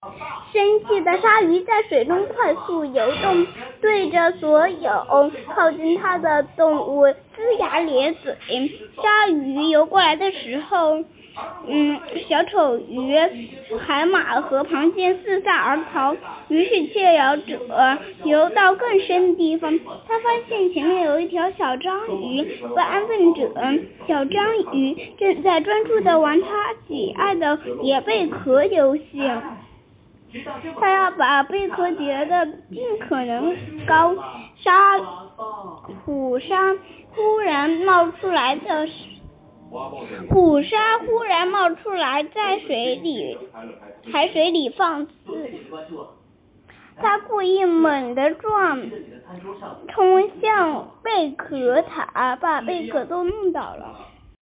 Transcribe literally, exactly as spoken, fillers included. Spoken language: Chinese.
生气的鲨鱼在水中快速游动，对着所有靠近它的动物龇牙咧嘴。鲨鱼游过来的时候，嗯，小丑鱼、海马和螃蟹四散而逃。于是窃摇者游到更深的地方，他发现前面有一条小章鱼。为安分者，小章鱼正在专注地玩他喜爱的叠贝壳游戏。他要把贝壳叠得尽可能高。鲨虎鲨忽然冒出来的虎鲨忽然冒出来，在水里海水里放肆。他故意猛地撞冲向贝壳塔，把贝壳都弄倒了。